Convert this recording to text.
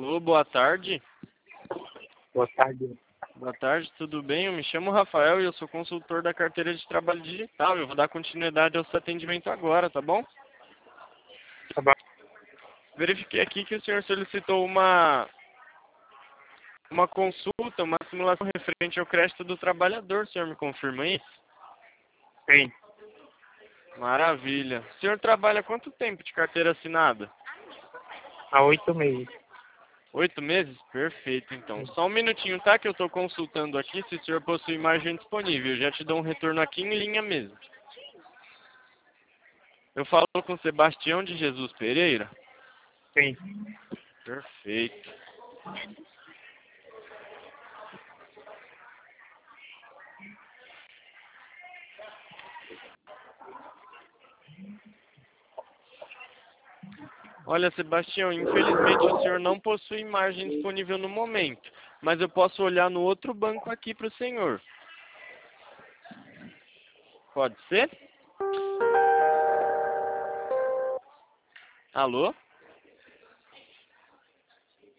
Alô, boa tarde. Boa tarde. Boa tarde, tudo bem? Eu me chamo Rafael e eu sou consultor da carteira de trabalho digital. Eu vou dar continuidade ao seu atendimento agora, tá bom? Tá bom. Verifiquei aqui que o senhor solicitou uma consulta, uma simulação referente ao crédito do trabalhador. O senhor me confirma isso? Sim. Maravilha. O senhor trabalha há quanto tempo de carteira assinada? Há 8 meses. 8 meses? Perfeito, então. Só um minutinho, tá? Que eu estou consultando aqui se o senhor possui margem disponível. Eu já te dou um retorno aqui em linha mesmo. Eu falo com Sebastião de Jesus Pereira? Sim. Perfeito. Olha, Sebastião, infelizmente o senhor não possui margem disponível no momento, mas eu posso olhar no outro banco aqui para o senhor. Pode ser? Alô?